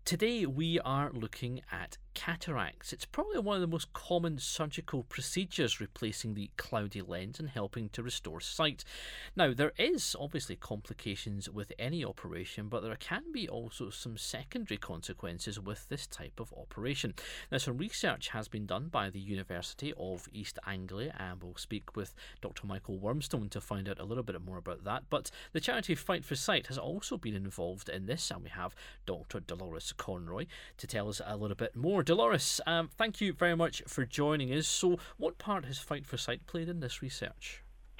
Today we are looking at cataracts. It's probably one of the most common surgical procedures, replacing the cloudy lens and helping to restore sight. Now, there is obviously complications with any operation, but there can be also some secondary consequences with this type of operation. Now, some research has been done by the University of East Anglia, and we'll speak with Dr. Michael Wormstone to find out a little bit more about that. But the charity Fight for Sight has also been involved in this, and we have Dr. Dolores Conroy to tell us a little bit more. Dolores, thank you very much for joining us. So, what part has Fight for Sight played in this research?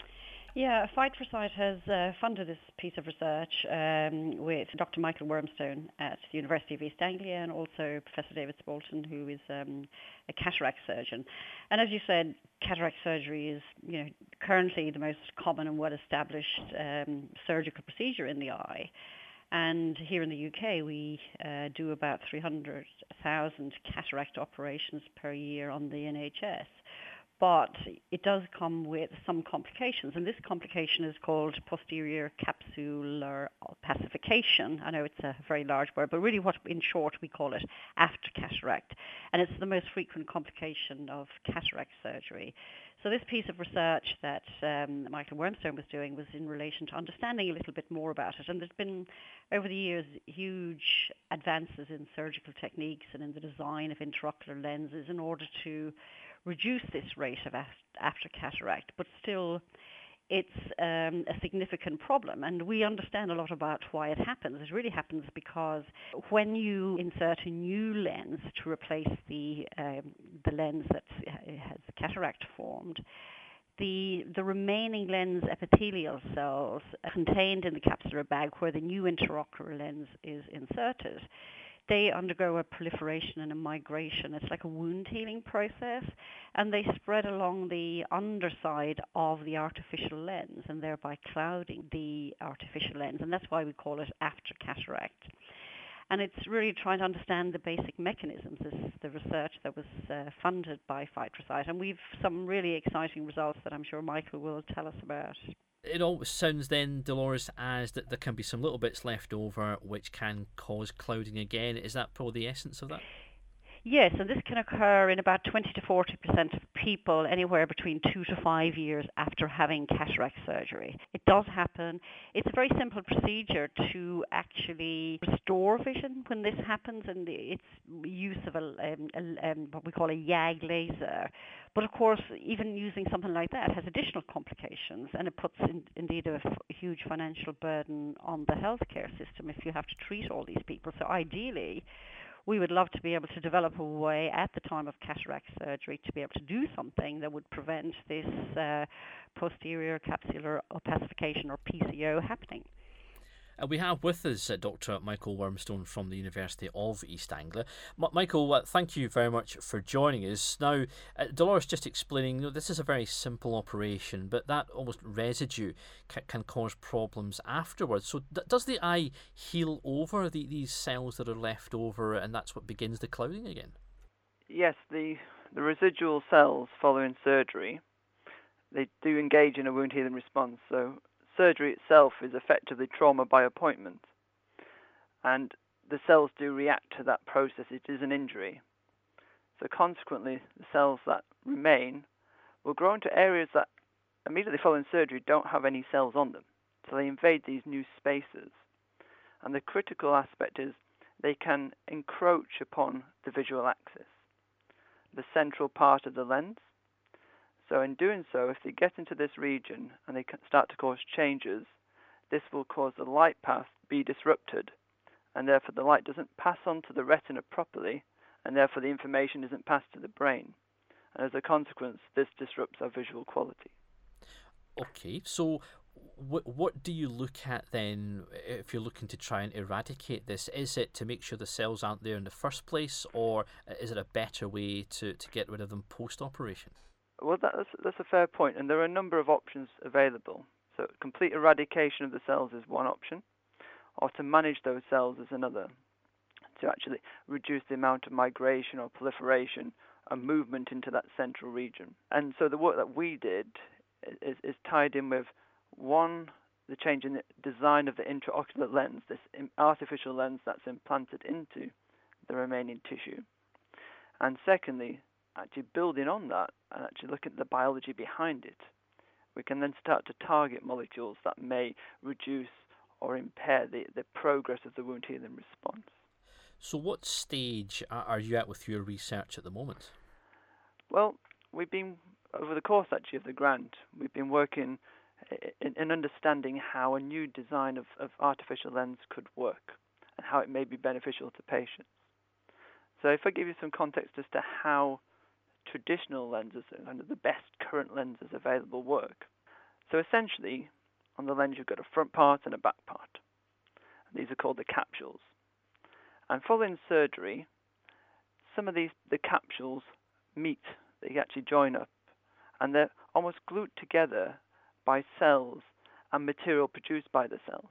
Yeah, Fight for Sight has funded this piece of research with Dr. Michael Wormstone at the University of East Anglia and also Professor David Spalton, who is a cataract surgeon. And as you said, cataract surgery is currently the most common and well-established surgical procedure in the eye. And here in the UK, we do about 300,000 cataract operations per year on the NHS. But it does come with some complications, and this complication is called posterior capsular opacification. I know it's a very large word, but really what in short we call it after cataract, and it's the most frequent complication of cataract surgery. So this piece of research that Michael Wormstone was doing was in relation to understanding a little bit more about it, and there's been over the years huge advances in surgical techniques and in the design of intraocular lenses in order to reduce this rate of after cataract, but still it's a significant problem, and we understand a lot about why it happens. It really happens because when you insert a new lens to replace the lens that has cataract formed, the remaining lens epithelial cells contained in the capsular bag where the new intraocular lens is inserted, they undergo a proliferation and a migration. It's like a wound healing process, and they spread along the underside of the artificial lens and thereby clouding the artificial lens, and that's why we call it after cataract. And it's really trying to understand the basic mechanisms. This is the research that was funded by Fight for Sight, and we've some really exciting results that I'm sure Michael will tell us about. It always sounds then, Dolores, as that there can be some little bits left over which can cause clouding again. Is that probably the essence of that? Yes, and this can occur in about 20 to 40% of people anywhere between 2 to 5 years after having cataract surgery. It does happen. It's a very simple procedure to actually restore vision when this happens, and it's use of what we call a YAG laser. But of course, even using something like that has additional complications, and it puts indeed a huge financial burden on the healthcare system if you have to treat all these people. So ideally, we would love to be able to develop a way at the time of cataract surgery to be able to do something that would prevent this posterior capsular opacification, or PCO, happening. We have with us Dr. Michael Wormstone from the University of East Anglia. Michael, thank you very much for joining us. Now, Dolores just explaining, this is a very simple operation, but that almost residue can cause problems afterwards. So does the eye heal over these cells that are left over, and that's what begins the clouding again? Yes, the residual cells following surgery, they do engage in a wound healing response. So surgery itself is effectively trauma by appointment, and the cells do react to that process. It is an injury. So consequently, the cells that remain will grow into areas that immediately following surgery don't have any cells on them. So they invade these new spaces. And the critical aspect is they can encroach upon the visual axis, the central part of the lens. So in doing so, if they get into this region and they start to cause changes, this will cause the light path be disrupted, and therefore the light doesn't pass on to the retina properly, and therefore the information isn't passed to the brain. And as a consequence, this disrupts our visual quality. Okay, so what do you look at then if you're looking to try and eradicate this? Is it to make sure the cells aren't there in the first place, or is it a better way to get rid of them post-operation? Well, that's a fair point, and there are a number of options available. So complete eradication of the cells is one option, or to manage those cells is another, to actually reduce the amount of migration or proliferation and movement into that central region. And so the work that we did is tied in with, one, the change in the design of the intraocular lens, this artificial lens that's implanted into the remaining tissue. And secondly, actually building on that and actually looking at the biology behind it, we can then start to target molecules that may reduce or impair the progress of the wound healing response. So what stage are you at with your research at the moment? Well, we've been, over the course actually of the grant, we've been working in understanding how a new design of artificial lens could work and how it may be beneficial to patients. So if I give you some context as to how traditional lenses and the best current lenses available work. So essentially, on the lens you've got a front part and a back part. These are called the capsules. And following surgery, some of the capsules meet, they actually join up, and they're almost glued together by cells and material produced by the cells.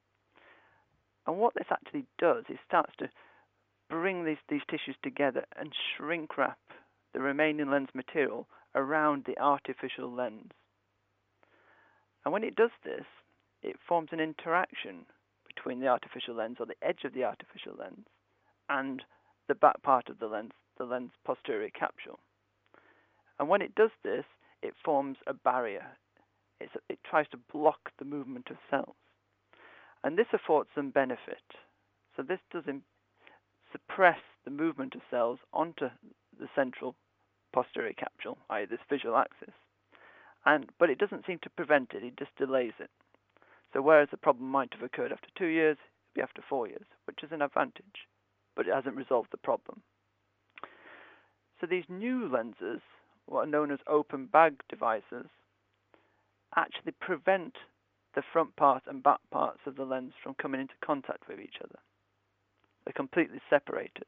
And what this actually does is starts to bring these tissues together and shrink wrap the remaining lens material around the artificial lens. And when it does this, it forms an interaction between the artificial lens, or the edge of the artificial lens, and the back part of the lens posterior capsule. And when it does this, it forms a barrier. It tries to block the movement of cells. And this affords some benefit. So this does suppress the movement of cells onto the central posterior capsule, i.e. this visual axis. But it doesn't seem to prevent it, it just delays it. So whereas the problem might have occurred after 2 years, it'll be after 4 years, which is an advantage, but it hasn't resolved the problem. So these new lenses, what are known as open bag devices, actually prevent the front part and back parts of the lens from coming into contact with each other. They're completely separated.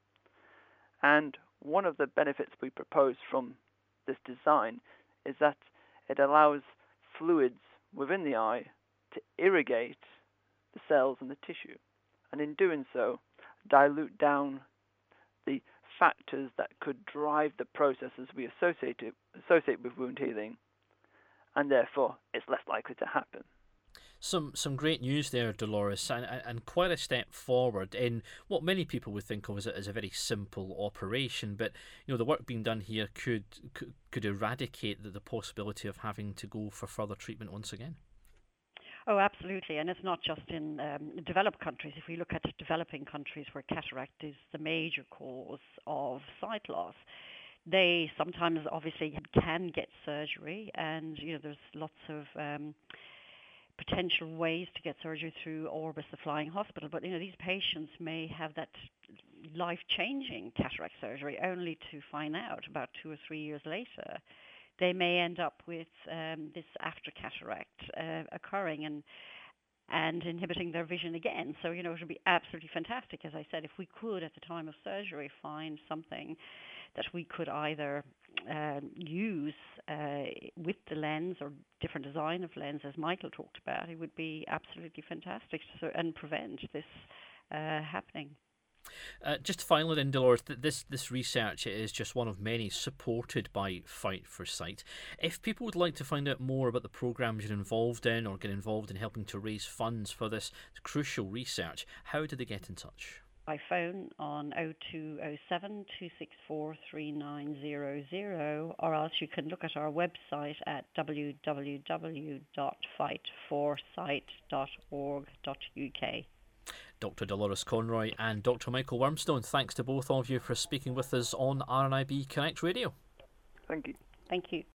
And one of the benefits we propose from this design is that it allows fluids within the eye to irrigate the cells and the tissue, and in doing so, dilute down the factors that could drive the processes we associate with wound healing, and therefore it's less likely to happen. Some great news there, Dolores, and quite a step forward in what many people would think of as a very simple operation. But the work being done here could eradicate the possibility of having to go for further treatment once again. Oh, absolutely, and it's not just in developed countries. If we look at developing countries where cataract is the major cause of sight loss, they sometimes obviously can get surgery, and there's lots of potential ways to get surgery through Orbis, the flying hospital. But these patients may have that life-changing cataract surgery only to find out about 2 or 3 years later. They may end up with this after cataract occurring and inhibiting their vision again. So it would be absolutely fantastic, as I said, if we could at the time of surgery find something that we could either use with the lens or different design of lens, as Michael talked about. It would be absolutely fantastic and prevent this happening. Just finally then, Dolores, this research is just one of many supported by Fight for Sight. If people would like to find out more about the programmes you're involved in or get involved in helping to raise funds for this crucial research, how do they get in touch? By phone on 0207 264 3900, or else you can look at our website at www.fightforsight.org.uk. Dr. Dolores Conroy and Dr. Michael Wormstone, thanks to both of you for speaking with us on RNIB Connect Radio. Thank you. Thank you.